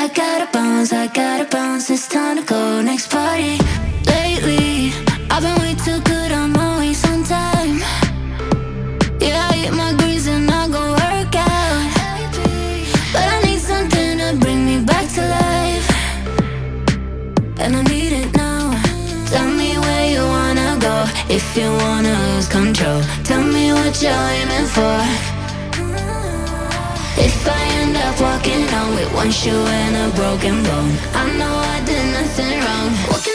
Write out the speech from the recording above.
I gotta bounce, it's time to go next party. Lately, I've been way too good, I'm always on time. Yeah, I hit my greens and I go work out. But I need something to bring me back to life, and I need it now. Tell me where you wanna go, if you wanna lose control. Tell me what you're aiming for. If I end up walking out with one shoe and a broken bone, I know I did nothing wrong. What can